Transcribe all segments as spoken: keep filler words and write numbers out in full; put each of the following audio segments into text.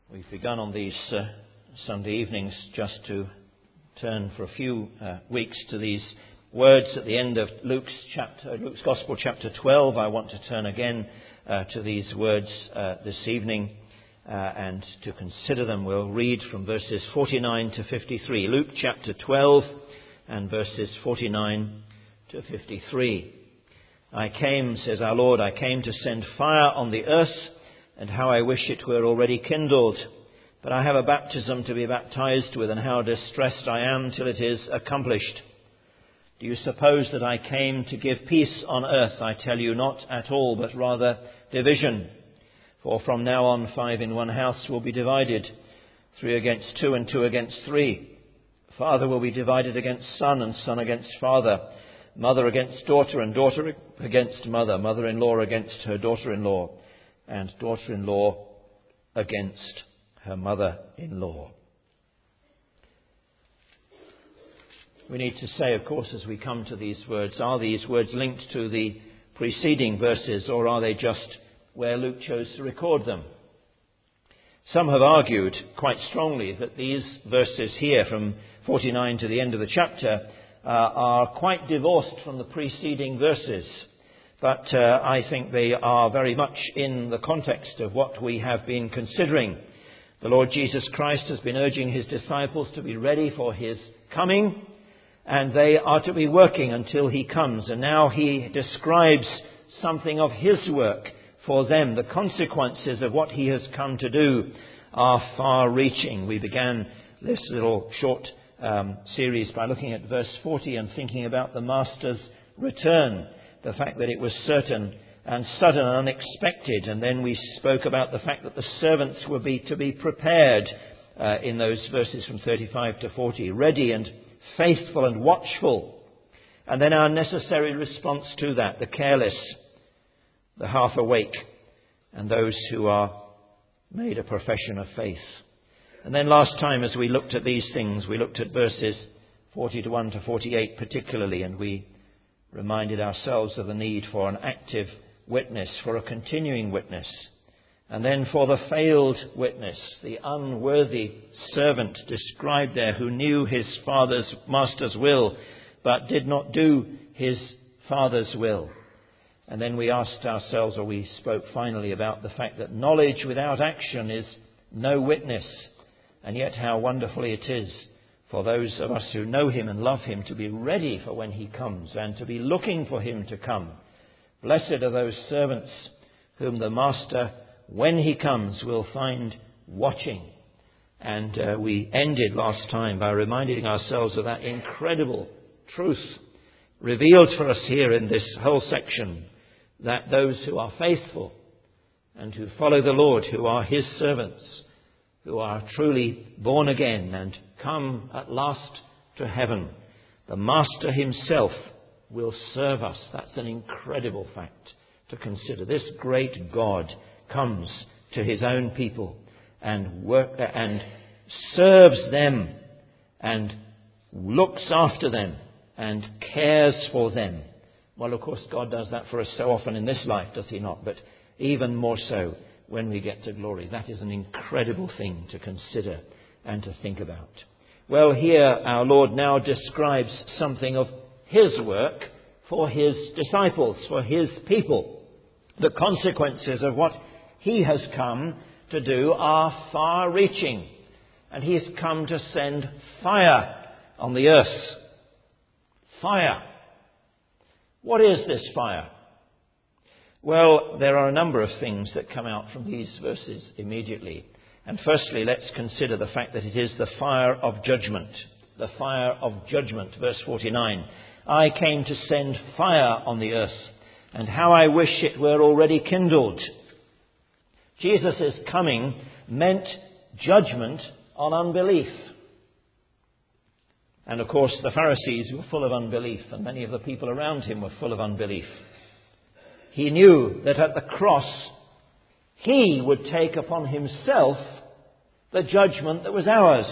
We've begun on these uh, Sunday evenings just to turn for a few uh, weeks to these words at the end of Luke's chapter, Luke's Gospel, chapter twelve. I want to turn again uh, to these words uh, this evening uh, and to consider them. We'll read from verses forty-nine to fifty-three. Luke chapter twelve and verses forty-nine to fifty-three. I came, says our Lord, I came to send fire on the earth, and how I wish it were already kindled. But I have a baptism to be baptized with, and how distressed I am till it is accomplished. Do you suppose that I came to give peace on earth? I tell you, not at all, but rather division. For from now on five in one house will be divided, three against two and two against three. Father will be divided against son, and son against father. Mother against daughter, and daughter against mother. Mother-in-law against her daughter-in-law, and daughter-in-law against her mother-in-law. We need to say, of course, as we come to these words, are these words linked to the preceding verses, or are they just where Luke chose to record them? Some have argued quite strongly that these verses here, from forty-nine to the end of the chapter, uh, are quite divorced from the preceding verses. But uh, I think they are very much in the context of what we have been considering. The Lord Jesus Christ has been urging his disciples to be ready for his coming, and they are to be working until he comes. And now he describes something of his work for them. The consequences of what he has come to do are far-reaching. We began this little short um, series by looking at verse forty and thinking about the Master's return. The fact that it was certain and sudden and unexpected. And then we spoke about the fact that the servants were be, to be prepared uh, in those verses from thirty-five to forty. Ready and faithful and watchful. And then our necessary response to that. The careless, the half awake, and those who are made a profession of faith. And then last time as we looked at these things, we looked at verses forty-one to forty-eight particularly, and we reminded ourselves of the need for an active witness, for a continuing witness, and then for the failed witness, the unworthy servant described there, who knew his father's master's will but did not do his father's will. And then we asked ourselves, or we spoke finally about the fact that knowledge without action is no witness, and yet how wonderfully it is for those of us who know him and love him to be ready for when he comes and to be looking for him to come. Blessed are those servants whom the Master, when he comes, will find watching. And uh, we ended last time by reminding ourselves of that incredible truth revealed for us here in this whole section, that those who are faithful and who follow the Lord, who are his servants, who are truly born again and come at last to heaven, the Master himself will serve us. That's an incredible fact to consider. This great God comes to his own people and work and serves them and looks after them and cares for them. Well, of course, God does that for us so often in this life, does he not? But even more so when we get to glory. That is an incredible thing to consider and to think about. Well, here our Lord now describes something of his work for his disciples, for his people. The consequences of what he has come to do are far-reaching. And he has come to send fire on the earth. Fire. What is this fire? Well, there are a number of things that come out from these verses immediately. And firstly, let's consider the fact that it is the fire of judgment. The fire of judgment, verse forty-nine. I came to send fire on the earth, and how I wish it were already kindled. Jesus' coming meant judgment on unbelief. And of course, the Pharisees were full of unbelief, and many of the people around him were full of unbelief. He knew that at the cross, he would take upon himself the judgment that was ours.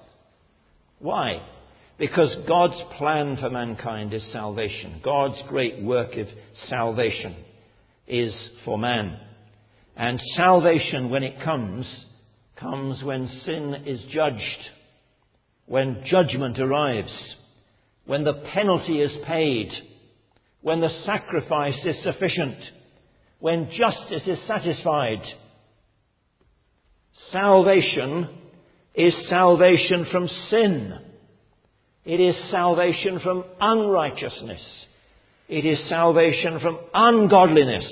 Why? Because God's plan for mankind is salvation. God's great work of salvation is for man. And salvation, when it comes, comes when sin is judged, when judgment arrives, when the penalty is paid, when the sacrifice is sufficient, when justice is satisfied. Salvation is salvation from sin. It is salvation from unrighteousness. It is salvation from ungodliness.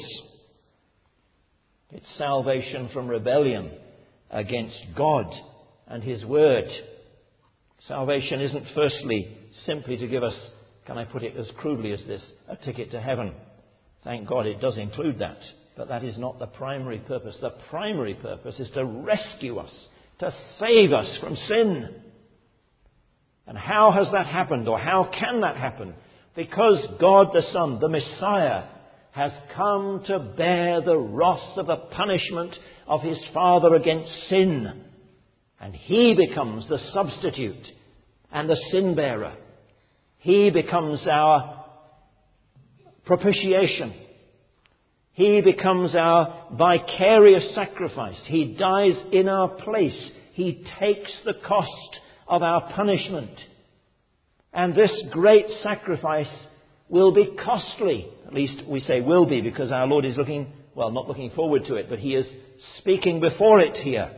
It's salvation from rebellion against God and His Word. Salvation isn't firstly simply to give us, can I put it as crudely as this, a ticket to heaven. Thank God it does include that. But that is not the primary purpose. The primary purpose is to rescue us, to save us from sin. And how has that happened, or how can that happen? Because God the Son, the Messiah, has come to bear the wrath of the punishment of His Father against sin. And He becomes the substitute and the sin bearer. He becomes our propitiation. He becomes our vicarious sacrifice. He dies in our place. He takes the cost of our punishment. And this great sacrifice will be costly. At least we say will be, because our Lord is looking, well, not looking forward to it, but He is speaking before it here.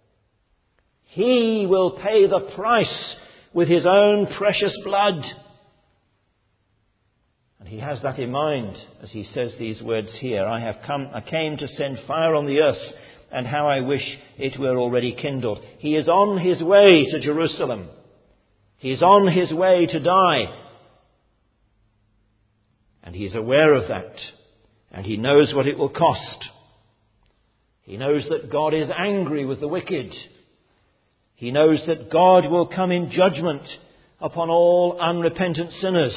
He will pay the price with His own precious blood. And He has that in mind as He says these words here. I have come, I came to send fire on the earth, and how I wish it were already kindled. He is on His way to Jerusalem. He is on His way to die. And He is aware of that. And He knows what it will cost. He knows that God is angry with the wicked. He knows that God will come in judgment upon all unrepentant sinners.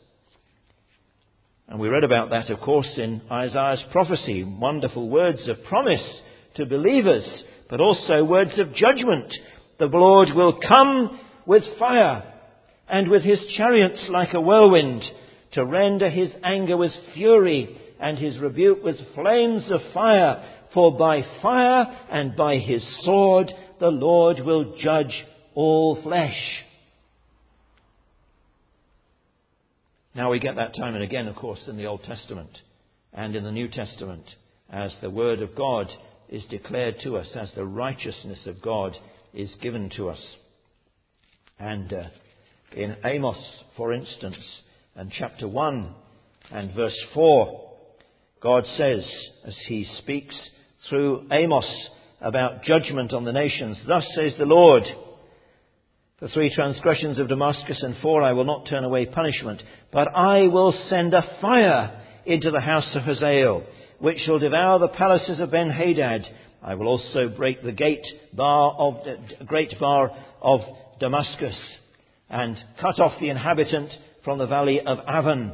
And we read about that, of course, in Isaiah's prophecy. Wonderful words of promise to believers, but also words of judgment. The Lord will come with fire, and with His chariots like a whirlwind, to render His anger with fury, and His rebuke with flames of fire. For by fire and by His sword the Lord will judge all flesh. Now we get that time and again, of course, in the Old Testament and in the New Testament, as the Word of God is declared to us, as the righteousness of God is given to us. And uh, in Amos, for instance, and chapter one and verse four, God says, as He speaks through Amos about judgment on the nations, thus says the Lord, for three transgressions of Damascus and four I will not turn away punishment, but I will send a fire into the house of Hazael, which shall devour the palaces of Ben-Hadad. I will also break the gate bar of the great bar of Damascus, and cut off the inhabitant from the valley of Avon.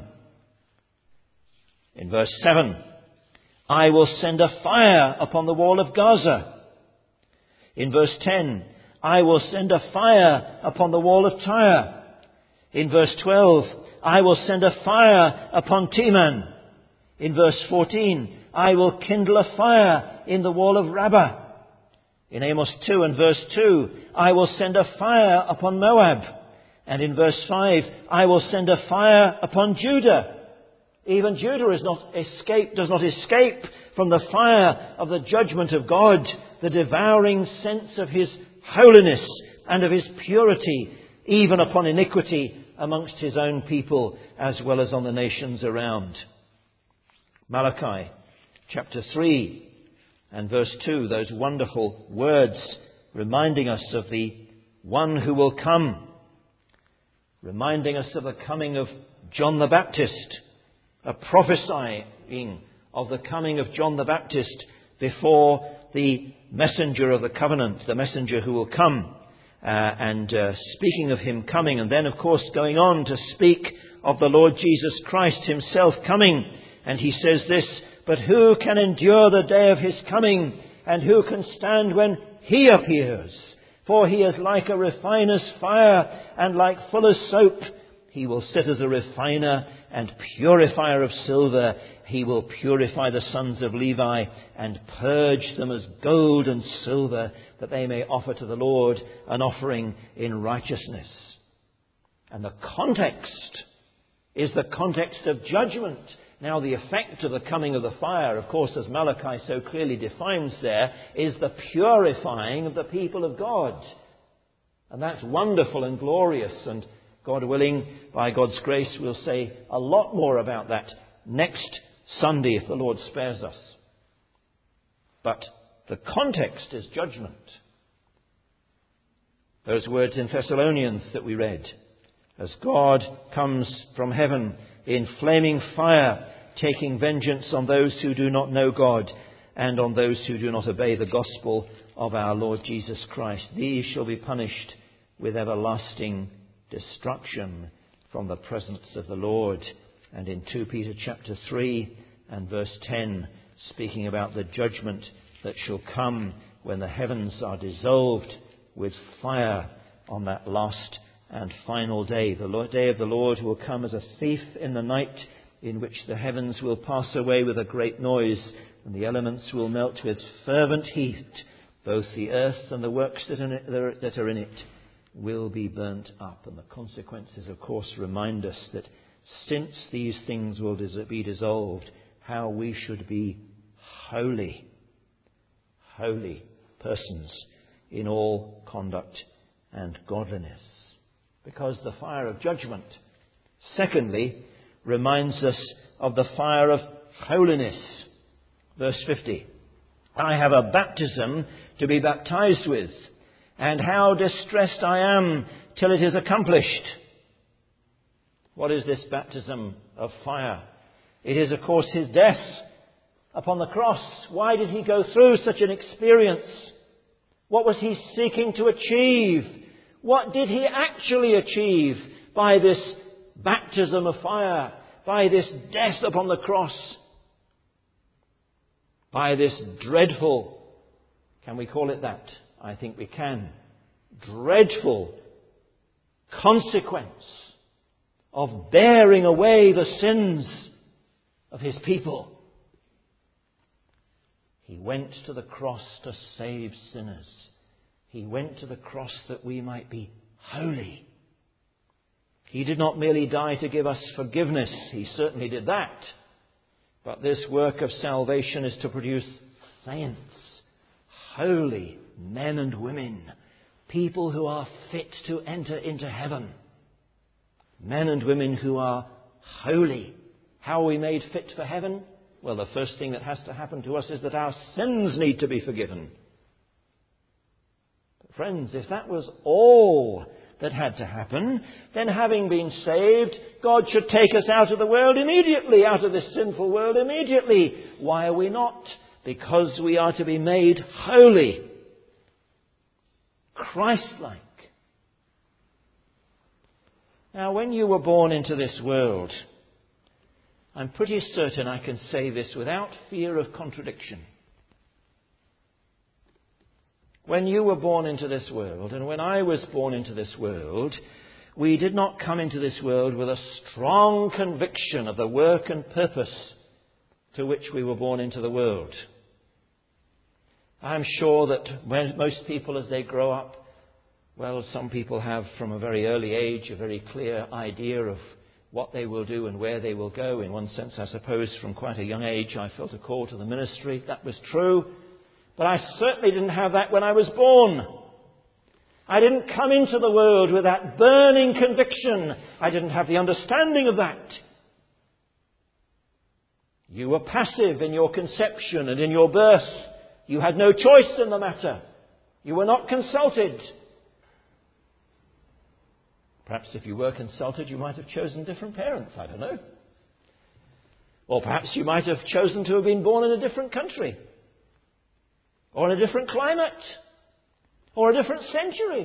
In verse seven, I will send a fire upon the wall of Gaza. In verse ten, I will send a fire upon the wall of Tyre. In verse twelve, I will send a fire upon Teman. In verse fourteen, I will kindle a fire in the wall of Rabbah. In Amos two and verse two, I will send a fire upon Moab. And in verse five, I will send a fire upon Judah. Even Judah is not escape, does not escape from the fire of the judgment of God, the devouring sense of His holiness and of His purity, even upon iniquity amongst His own people, as well as on the nations around. Malachi chapter three and verse two, those wonderful words reminding us of the one who will come, reminding us of the coming of John the Baptist, a prophesying of the coming of John the Baptist before the messenger of the covenant, the messenger who will come, uh, and uh, speaking of Him coming, and then of course going on to speak of the Lord Jesus Christ Himself coming. And He says this, but who can endure the day of His coming, and who can stand when He appears? For He is like a refiner's fire, and like fuller's soap. He will sit as a refiner and purifier of silver. He will purify the sons of Levi and purge them as gold and silver, that they may offer to the Lord an offering in righteousness. And the context is the context of judgment. Now, the effect of the coming of the fire, of course, as Malachi so clearly defines there, is the purifying of the people of God. And that's wonderful and glorious, and God willing, by God's grace, we'll say a lot more about that next Sunday if the Lord spares us. But the context is judgment. Those words in Thessalonians that we read, as God comes from heaven in flaming fire, taking vengeance on those who do not know God and on those who do not obey the gospel of our Lord Jesus Christ. These shall be punished with everlasting destruction from the presence of the Lord. And in Second Peter chapter three and verse ten, speaking about the judgment that shall come when the heavens are dissolved with fire on that last and final day. The day of the Lord will come as a thief in the night, in which the heavens will pass away with a great noise, and the elements will melt with fervent heat. Both the earth and the works that are in it will be burnt up. And the consequences, of course, remind us that since these things will be dissolved, how we should be holy, holy persons in all conduct and godliness. Because the fire of judgment, secondly, reminds us of the fire of holiness. Verse fifty. I have a baptism to be baptized with, and how distressed I am till it is accomplished. What is this baptism of fire? It is, of course, his death upon the cross. Why did he go through such an experience? What was he seeking to achieve? What did he actually achieve by this baptism of fire, by this death upon the cross, by this dreadful, can we call it that? I think we can. Dreadful consequence of bearing away the sins of his people. He went to the cross to save sinners. He went to the cross that we might be holy. He did not merely die to give us forgiveness. He certainly did that. But this work of salvation is to produce saints, holy men and women, people who are fit to enter into heaven. Men and women who are holy. How are we made fit for heaven? Well, the first thing that has to happen to us is that our sins need to be forgiven. But friends, if that was all that had to happen, then having been saved, God should take us out of the world immediately, out of this sinful world immediately. Why are we not? Because we are to be made holy, Christ-like. Now, when you were born into this world, I'm pretty certain I can say this without fear of contradiction. When you were born into this world, and when I was born into this world, we did not come into this world with a strong conviction of the work and purpose to which we were born into the world. I'm sure that when most people, as they grow up, well, some people have from a very early age a very clear idea of what they will do and where they will go. In one sense, I suppose, from quite a young age, I felt a call to the ministry. That was true. But I certainly didn't have that when I was born. I didn't come into the world with that burning conviction. I didn't have the understanding of that. You were passive in your conception and in your birth. You had no choice in the matter. You were not consulted. Perhaps if you were consulted, you might have chosen different parents. I don't know. Or perhaps you might have chosen to have been born in a different country. Or in a different climate. Or a different century.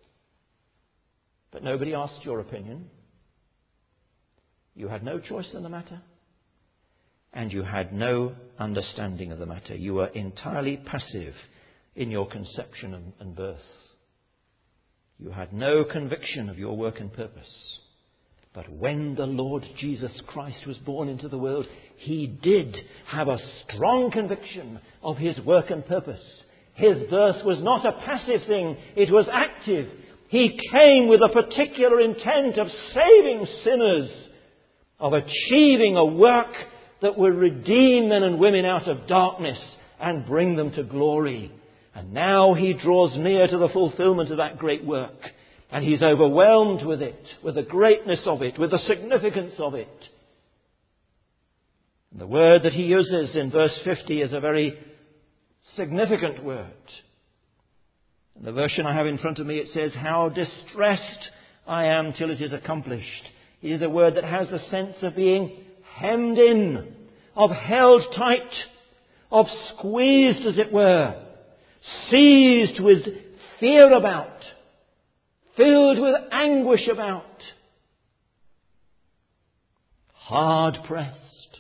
But nobody asked your opinion. You had no choice in the matter. And you had no understanding of the matter. You were entirely passive in your conception and, and birth. You had no conviction of your work and purpose. But when the Lord Jesus Christ was born into the world, he did have a strong conviction of his work and purpose. His birth was not a passive thing, it was active. He came with a particular intent of saving sinners, of achieving a work that would redeem men and women out of darkness and bring them to glory. And now he draws near to the fulfillment of that great work. And he's overwhelmed with it, with the greatness of it, with the significance of it. And the word that he uses in verse fifty is a very significant word. In the version I have in front of me, it says, "How distressed I am till it is accomplished." It is a word that has the sense of being hemmed in, of held tight, of squeezed, as it were, seized with fear about, filled with anguish about, hard pressed.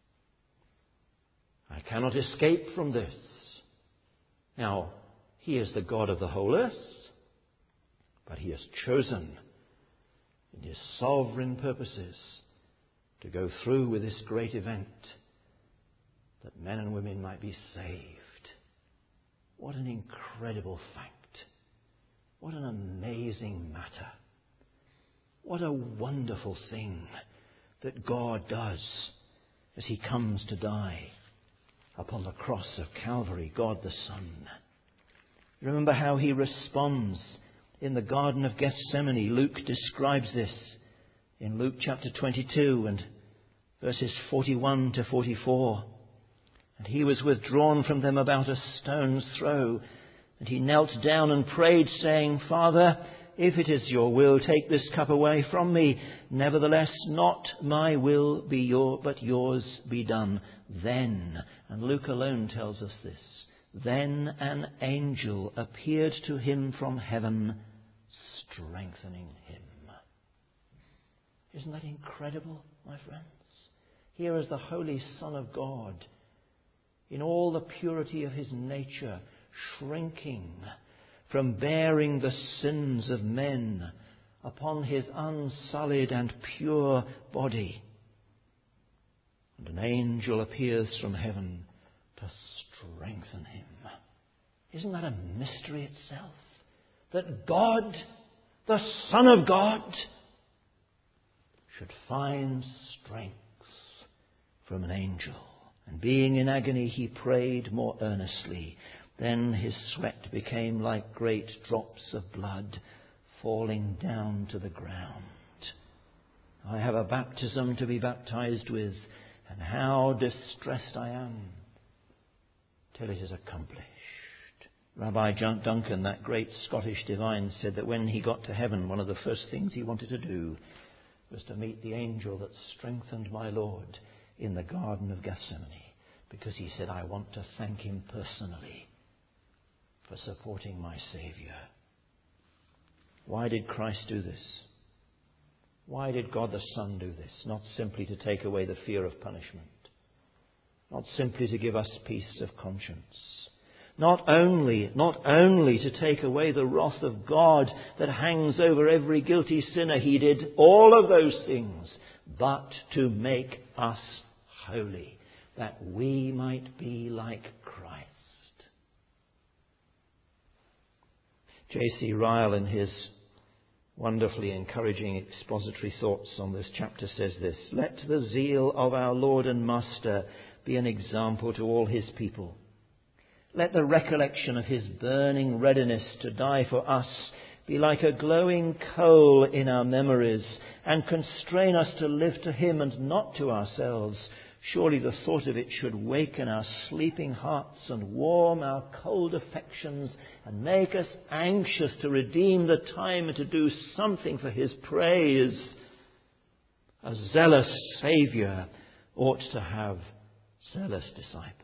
I cannot escape from this. Now, he is the God of the whole earth, but he has chosen in his sovereign purposes to go through with this great event that men and women might be saved. What an incredible fact. What an amazing matter. What a wonderful thing that God does as he comes to die upon the cross of Calvary, God the Son. Remember how he responds in the Garden of Gethsemane. Luke describes this in Luke chapter twenty-two and verses forty-one to forty-four. "And he was withdrawn from them about a stone's throw. And he knelt down and prayed, saying, 'Father, if it is your will, take this cup away from me. Nevertheless, not my will be your, but yours be done.' Then," and Luke alone tells us this, "then an angel appeared to him from heaven, strengthening him." Isn't that incredible, my friends? Here is the Holy Son of God, in all the purity of his nature, shrinking from bearing the sins of men upon his unsullied and pure body. And an angel appears from heaven to strengthen him. Isn't that a mystery itself? That God, the Son of God, should find strength from an angel. And being in agony, he prayed more earnestly. Then his sweat became like great drops of blood falling down to the ground. I have a baptism to be baptized with, and how distressed I am till it is accomplished. Rabbi John Duncan, that great Scottish divine, said that when he got to heaven, one of the first things he wanted to do was to meet the angel that strengthened my Lord in the Garden of Gethsemane, because he said, "I want to thank him personally for supporting my Saviour." Why did Christ do this? Why did God the Son do this? Not simply to take away the fear of punishment. Not simply to give us peace of conscience. Not only, not only to take away the wrath of God that hangs over every guilty sinner. He did all of those things, but to make us holy, that we might be like Christ. J C Ryle, in his wonderfully encouraging expository thoughts on this chapter, says this: "Let the zeal of our Lord and Master be an example to all his people. Let the recollection of his burning readiness to die for us be like a glowing coal in our memories, and constrain us to live to him and not to ourselves. Surely the thought of it should waken our sleeping hearts and warm our cold affections and make us anxious to redeem the time and to do something for his praise. A zealous Saviour ought to have zealous disciples."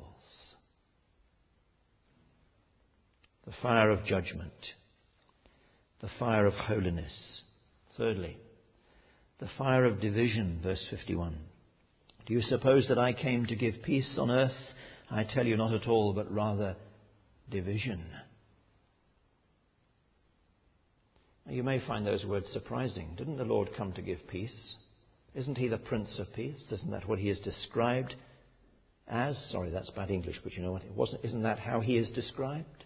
The fire of judgment. The fire of holiness. Thirdly, the fire of division, verse fifty-one. "Do you suppose that I came to give peace on earth? I tell you, not at all, but rather division." You may find those words surprising. Didn't the Lord come to give peace? Isn't he the Prince of Peace? Isn't that what he is described as? Sorry, that's bad English, but you know what? It wasn't. Isn't that how he is described?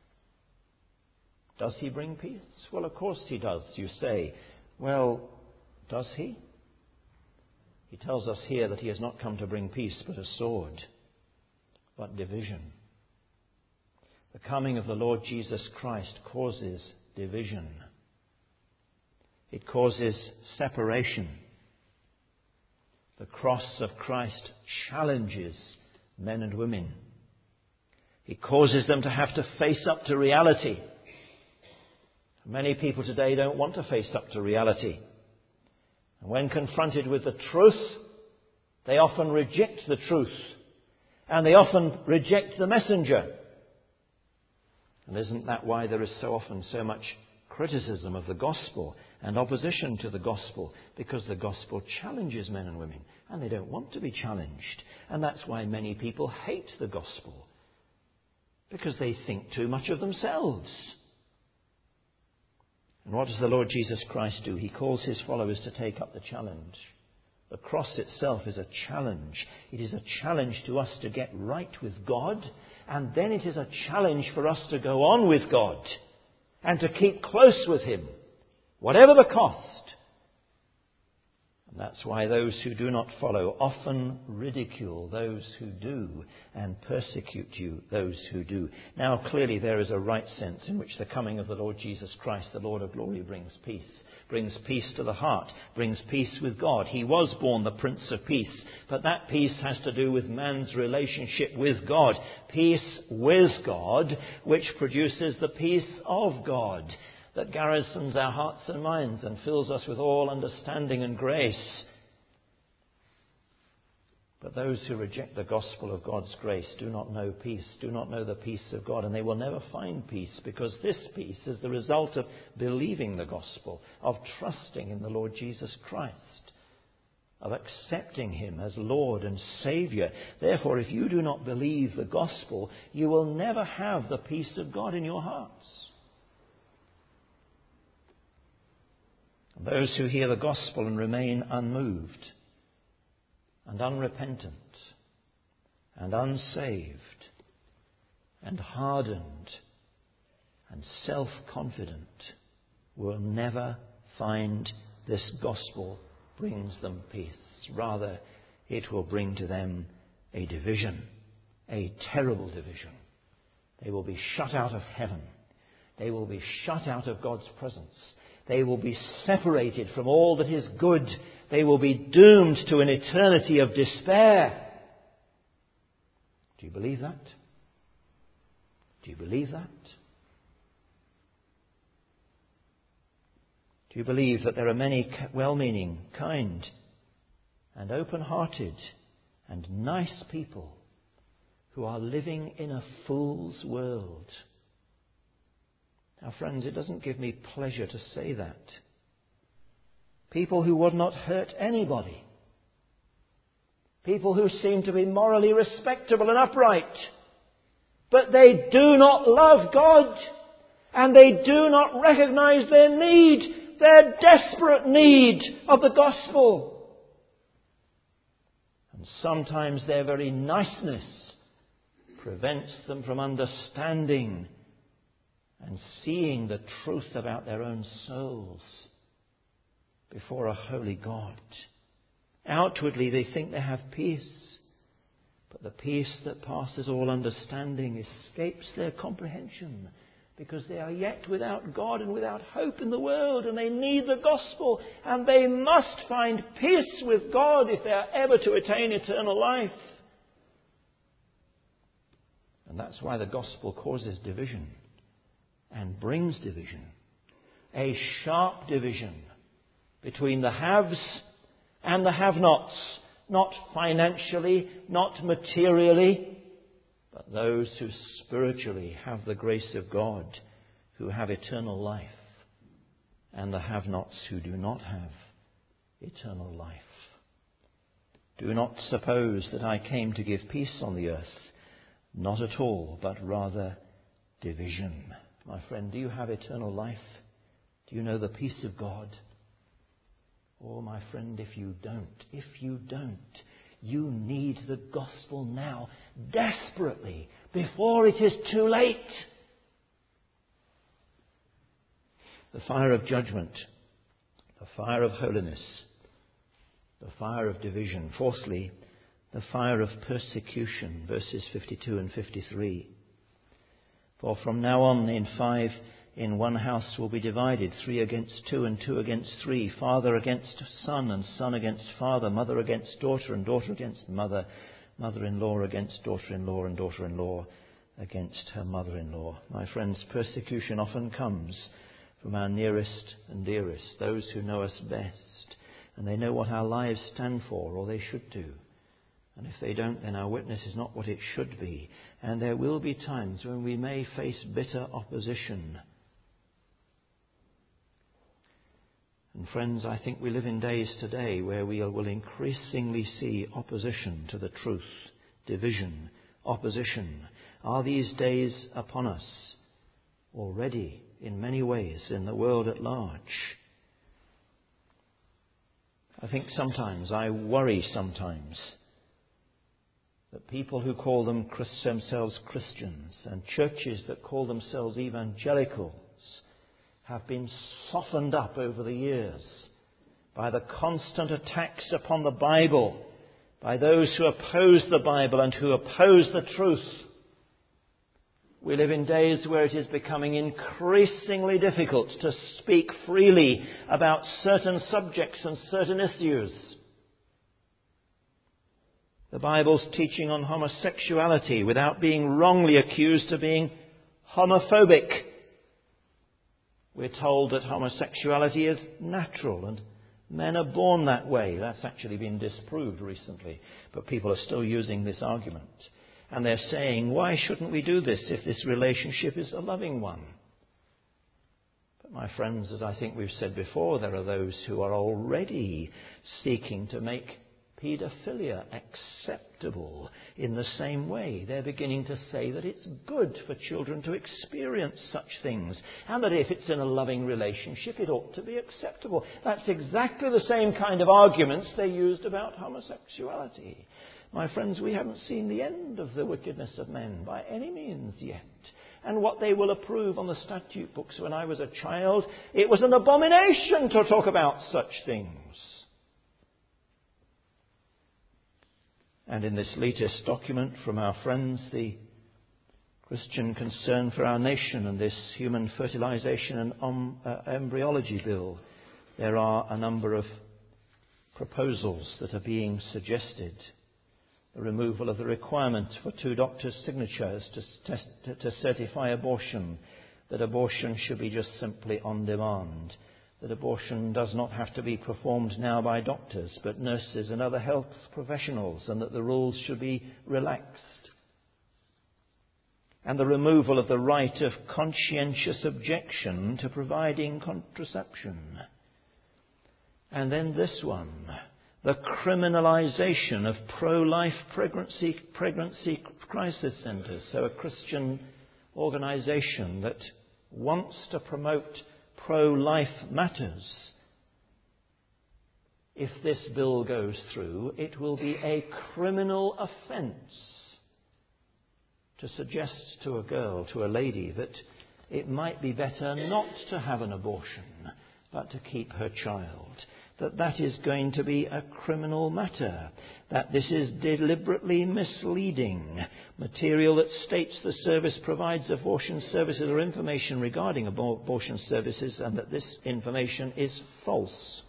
Does he bring peace? Well, of course he does, you say. Well, does he? He tells us here that he has not come to bring peace, but a sword, but division. The coming of the Lord Jesus Christ causes division. It causes separation. The cross of Christ challenges men and women. It causes them to have to face up to reality. Many people today don't want to face up to reality. And when confronted with the truth, they often reject the truth. And they often reject the messenger. And isn't that why there is so often so much criticism of the gospel and opposition to the gospel? Because the gospel challenges men and women, and they don't want to be challenged. And that's why many people hate the gospel, because they think too much of themselves. And what does the Lord Jesus Christ do? He calls his followers to take up the challenge. The cross itself is a challenge. It is a challenge to us to get right with God, and then it is a challenge for us to go on with God and to keep close with him, whatever the cost. And that's why those who do not follow often ridicule those who do and persecute you, those who do. Now, clearly there is a right sense in which the coming of the Lord Jesus Christ, the Lord of glory, brings peace. Brings peace to the heart, brings peace with God. He was born the Prince of Peace, but that peace has to do with man's relationship with God. Peace with God, which produces the peace of God, that garrisons our hearts and minds and fills us with all understanding and grace. But those who reject the gospel of God's grace do not know peace, do not know the peace of God, and they will never find peace, because this peace is the result of believing the gospel, of trusting in the Lord Jesus Christ, of accepting him as Lord and Saviour. Therefore, if you do not believe the gospel, you will never have the peace of God in your hearts. And those who hear the gospel and remain unmoved and unrepentant and unsaved and hardened and self-confident will never find this gospel brings them peace. Rather, it will bring to them a division, a terrible division. They will be shut out of heaven. They will be shut out of God's presence. They will be separated from all that is good. They will be doomed to an eternity of despair. Do you believe that? Do you believe that? Do you believe that there are many well-meaning, kind, and open-hearted and nice people who are living in a fool's world? Now, friends, it doesn't give me pleasure to say that. People who would not hurt anybody. People who seem to be morally respectable and upright. But they do not love God. And they do not recognize their need, their desperate need of the gospel. And sometimes their very niceness prevents them from understanding and seeing the truth about their own souls before a holy God. Outwardly they think they have peace, but the peace that passes all understanding escapes their comprehension, because they are yet without God and without hope in the world, and they need the gospel, and they must find peace with God if they are ever to attain eternal life. And that's why the gospel causes division. And brings division, a sharp division between the haves and the have-nots, not financially, not materially, but those who spiritually have the grace of God, who have eternal life, and the have-nots who do not have eternal life. Do not suppose that I came to give peace on the earth. Not at all, but rather division. My friend, do you have eternal life? Do you know the peace of God? Oh, my friend, if you don't, if you don't, you need the gospel now, desperately, before it is too late. The fire of judgment, the fire of holiness, the fire of division. Fourthly, the fire of persecution, verses fifty-two and fifty-three. For from now on in five, in one house will be divided, three against two and two against three, father against son and son against father, mother against daughter and daughter against mother, mother-in-law against daughter-in-law and daughter-in-law against her mother-in-law. My friends, persecution often comes from our nearest and dearest, those who know us best, and they know what our lives stand for, or they should do. And if they don't, then our witness is not what it should be. And there will be times when we may face bitter opposition. And friends, I think we live in days today where we will increasingly see opposition to the truth, division, opposition. Are these days upon us already in many ways in the world at large? I think sometimes, I worry sometimes, that people who call them themselves Christians and churches that call themselves evangelicals have been softened up over the years by the constant attacks upon the Bible, by those who oppose the Bible and who oppose the truth. We live in days where it is becoming increasingly difficult to speak freely about certain subjects and certain issues. The Bible's teaching on homosexuality without being wrongly accused of being homophobic. We're told that homosexuality is natural and men are born that way. That's actually been disproved recently, but people are still using this argument. And they're saying, why shouldn't we do this if this relationship is a loving one? But my friends, as I think we've said before, there are those who are already seeking to make paedophilia acceptable in the same way. They're beginning to say that it's good for children to experience such things, and that if it's in a loving relationship, it ought to be acceptable. That's exactly the same kind of arguments they used about homosexuality. My friends, we haven't seen the end of the wickedness of men by any means yet. And what they will approve on the statute books when I was a child, it was an abomination to talk about such things. And in this latest document from our friends, the Christian Concern for Our Nation and this Human Fertilization and um, uh, Embryology Bill, there are a number of proposals that are being suggested. The removal of the requirement for two doctors' signatures to, test, to, to certify abortion, that abortion should be just simply on demand, that abortion does not have to be performed now by doctors but nurses and other health professionals, and that the rules should be relaxed. And the removal of the right of conscientious objection to providing contraception. And then this one, the criminalization of pro-life pregnancy, pregnancy crisis centres. So a Christian organisation that wants to promote pro-life matters. If this bill goes through, it will be a criminal offence to suggest to a girl, to a lady, that it might be better not to have an abortion, but to keep her child. That that is going to be a criminal matter, that this is deliberately misleading material that states the service provides abortion services or information regarding abortion services, and that this information is false.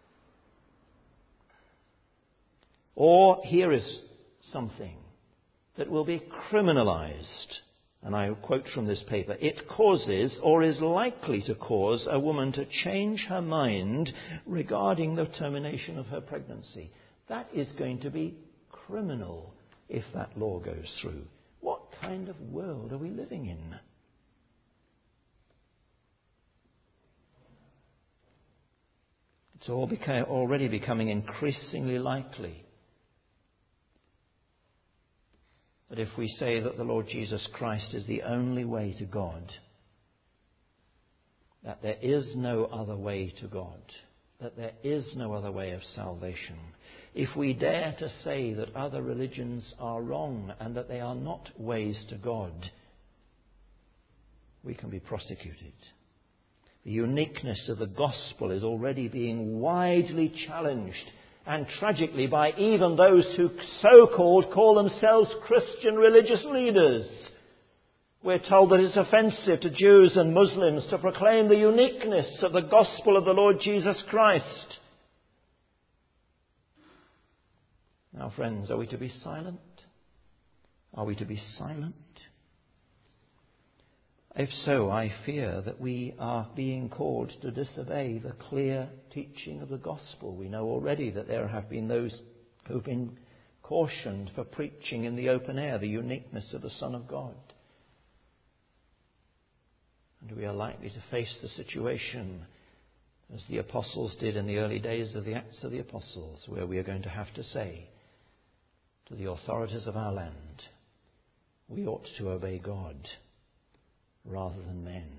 Or here is something that will be criminalized. And I quote from this paper, it causes or is likely to cause a woman to change her mind regarding the termination of her pregnancy. That is going to be criminal if that law goes through. What kind of world are we living in? It's all beca- already becoming increasingly likely that if we say that the Lord Jesus Christ is the only way to God, that there is no other way to God, that there is no other way of salvation, if we dare to say that other religions are wrong and that they are not ways to God, we can be prosecuted. The uniqueness of the gospel is already being widely challenged, and tragically by even those who so-called call themselves Christian religious leaders. We're told that it's offensive to Jews and Muslims to proclaim the uniqueness of the gospel of the Lord Jesus Christ. Now, friends, are we to be silent? Are we to be silent? If so, I fear that we are being called to disobey the clear teaching of the gospel. We know already that there have been those who've been cautioned for preaching in the open air the uniqueness of the Son of God. And we are likely to face the situation as the apostles did in the early days of the Acts of the Apostles, where we are going to have to say to the authorities of our land, we ought to obey God rather than men.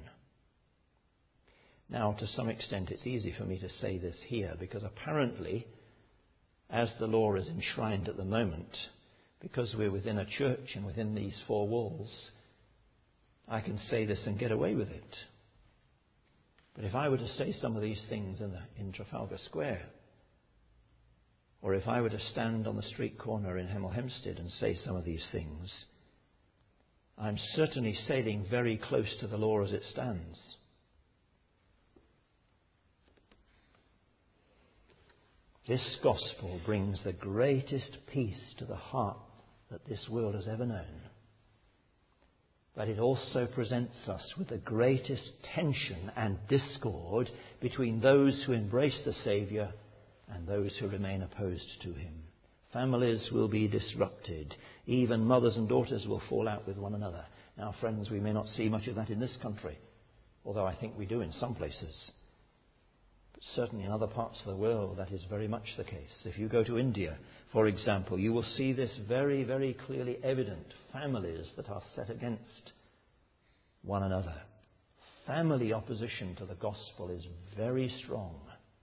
Now, to some extent, it's easy for me to say this here, because apparently, as the law is enshrined at the moment, because we're within a church and within these four walls, I can say this and get away with it. But if I were to say some of these things in, the, in Trafalgar Square, or if I were to stand on the street corner in Hemel Hempstead and say some of these things, I'm certainly sailing very close to the law as it stands. This gospel brings the greatest peace to the heart that this world has ever known. But it also presents us with the greatest tension and discord between those who embrace the Saviour and those who remain opposed to him. Families will be disrupted. Even mothers and daughters will fall out with one another. Now, friends, we may not see much of that in this country, although I think we do in some places. But certainly in other parts of the world, that is very much the case. If you go to India, for example, you will see this very, very clearly evident. Families that are set against one another. Family opposition to the gospel is very strong.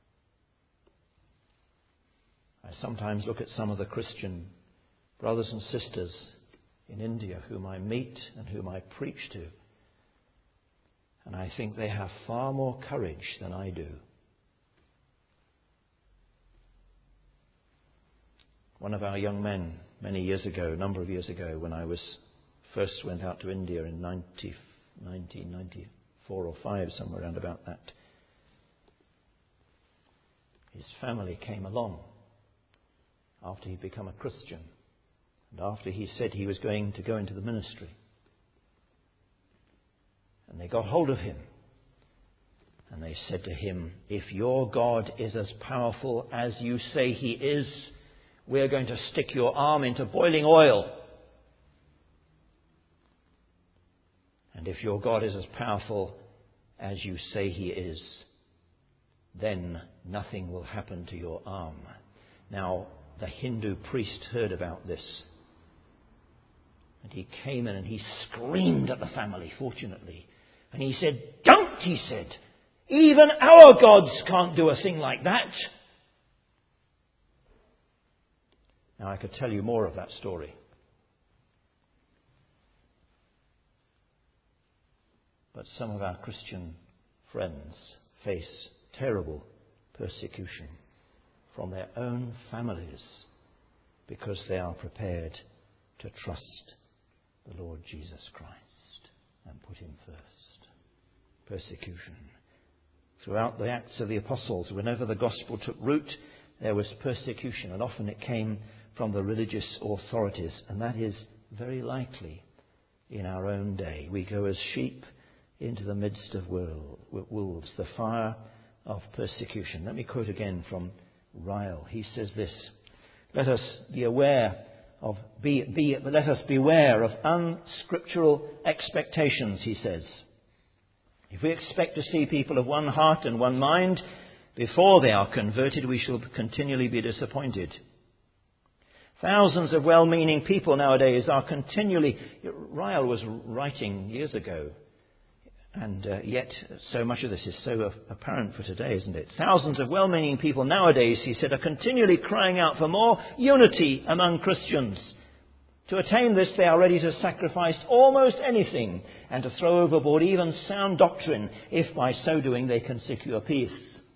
I sometimes look at some of the Christian brothers and sisters in India whom I meet and whom I preach to, and I think they have far more courage than I do. One of our young men, many years ago, a number of years ago, when I was first went out to India in nineteen ninety-four or five, somewhere around about that, his family came along after he'd become a Christian, and after he said he was going to go into the ministry. And they got hold of him, and they said to him, if your God is as powerful as you say he is, we're going to stick your arm into boiling oil. And if your God is as powerful as you say he is, then nothing will happen to your arm. Now, the Hindu priest heard about this. And he came in and he screamed at the family, fortunately. And he said, don't, he said. Even our gods can't do a thing like that. Now, I could tell you more of that story. But some of our Christian friends face terrible persecution from their own families because they are prepared to trust the Lord Jesus Christ and put him first. Persecution. Throughout the Acts of the Apostles, whenever the gospel took root, there was persecution, and often it came from the religious authorities, and that is very likely in our own day. We go as sheep into the midst of wolves, the fire of persecution. Let me quote again from Ryle. He says this: Let us be aware of be, be let us beware of unscriptural expectations, he says. If we expect to see people of one heart and one mind before they are converted, we shall continually be disappointed. Thousands of well-meaning people nowadays are continually... Ryle was writing years ago And uh, yet, so much of this is so apparent for today, isn't it? Thousands of well-meaning people nowadays, he said, are continually crying out for more unity among Christians. To attain this, they are ready to sacrifice almost anything and to throw overboard even sound doctrine if by so doing they can secure peace.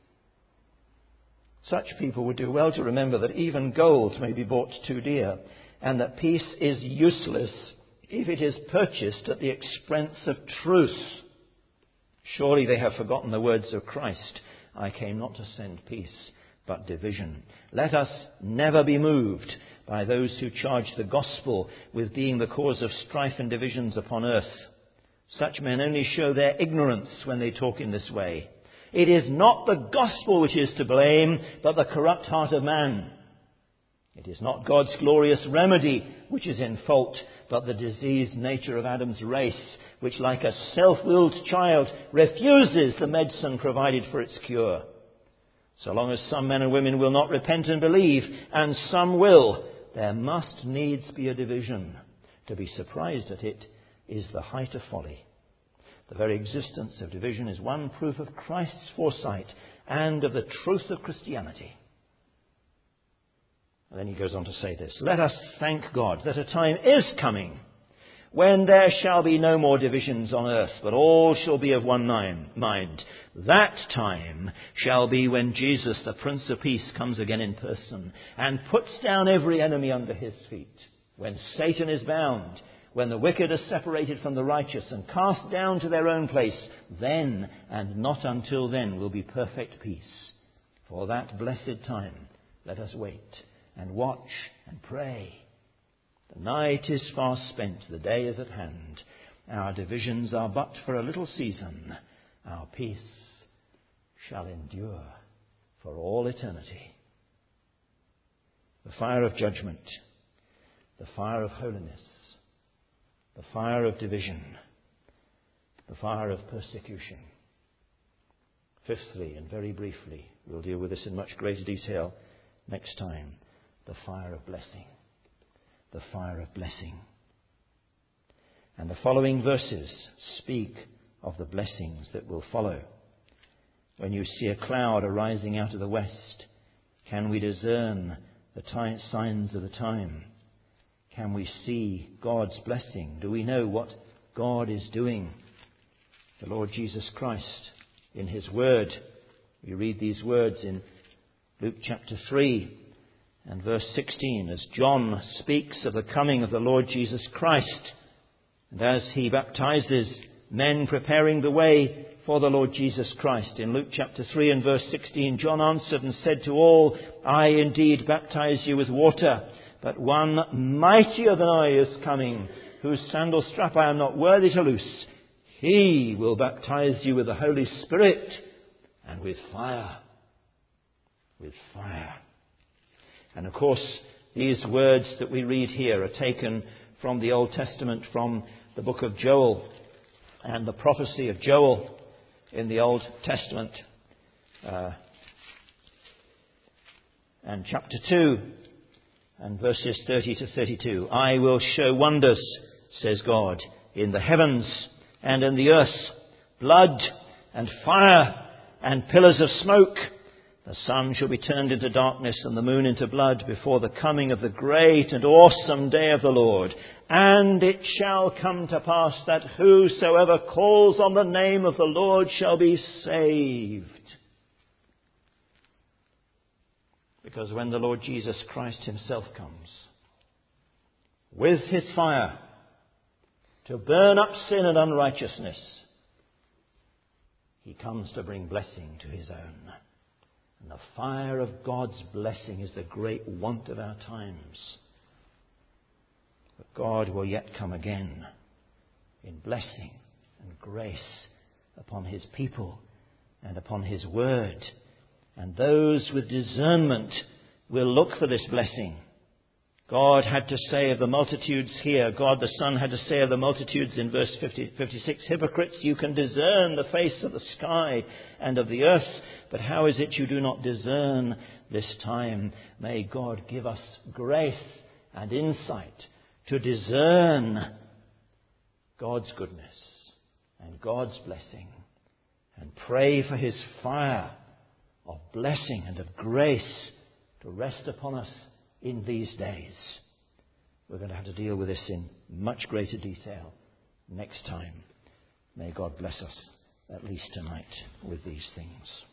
Such people would do well to remember that even gold may be bought too dear, and that peace is useless if it is purchased at the expense of truth. Surely they have forgotten the words of Christ, I came not to send peace, but division. Let us never be moved by those who charge the gospel with being the cause of strife and divisions upon earth. Such men only show their ignorance when they talk in this way. It is not the gospel which is to blame, but the corrupt heart of man. It is not God's glorious remedy which is in fault, but the diseased nature of Adam's race, which like a self-willed child refuses the medicine provided for its cure. So long as some men and women will not repent and believe, and some will, there must needs be a division. To be surprised at it is the height of folly. The very existence of division is one proof of Christ's foresight and of the truth of Christianity. And then he goes on to say this, let us thank God that a time is coming when there shall be no more divisions on earth, but all shall be of one mind. That time shall be when Jesus, the Prince of Peace, comes again in person and puts down every enemy under his feet. When Satan is bound, when the wicked are separated from the righteous and cast down to their own place, then and not until then will be perfect peace. For that blessed time, let us wait and watch and pray. The night is fast spent, the day is at hand. Our divisions are but for a little season. Our peace shall endure for all eternity. The fire of judgment, the fire of holiness, the fire of division, the fire of persecution. Fifthly, and very briefly, we'll deal with this in much greater detail next time, the fire of blessing. The fire of blessing. And the following verses speak of the blessings that will follow. When you see a cloud arising out of the west, can we discern the time, signs of the time? Can we see God's blessing? Do we know what God is doing? The Lord Jesus Christ, in his word, we read these words in Luke chapter three and verse sixteen, as John speaks of the coming of the Lord Jesus Christ, and as he baptizes men preparing the way for the Lord Jesus Christ. In Luke chapter three and verse sixteen, John answered and said to all, I indeed baptize you with water, but one mightier than I is coming, whose sandal strap I am not worthy to loose. He will baptize you with the Holy Spirit and with fire. With fire. And of course, these words that we read here are taken from the Old Testament, from the book of Joel and the prophecy of Joel in the Old Testament. Uh, and chapter two and verses thirty to thirty-two. I will show wonders, says God, in the heavens and in the earth, blood and fire and pillars of smoke. The sun shall be turned into darkness and the moon into blood before the coming of the great and awesome day of the Lord. And it shall come to pass that whosoever calls on the name of the Lord shall be saved. Because when the Lord Jesus Christ himself comes with his fire to burn up sin and unrighteousness, he comes to bring blessing to his own. And the fire of God's blessing is the great want of our times. But God will yet come again in blessing and grace upon his people and upon his word. And those with discernment will look for this blessing. God had to say of the multitudes here, God the Son had to say of the multitudes in verse fifty, fifty-six, hypocrites, you can discern the face of the sky and of the earth, but how is it you do not discern this time? May God give us grace and insight to discern God's goodness and God's blessing, and pray for his fire of blessing and of grace to rest upon us in these days. We're going to have to deal with this in much greater detail next time. May God bless us, at least tonight, with these things.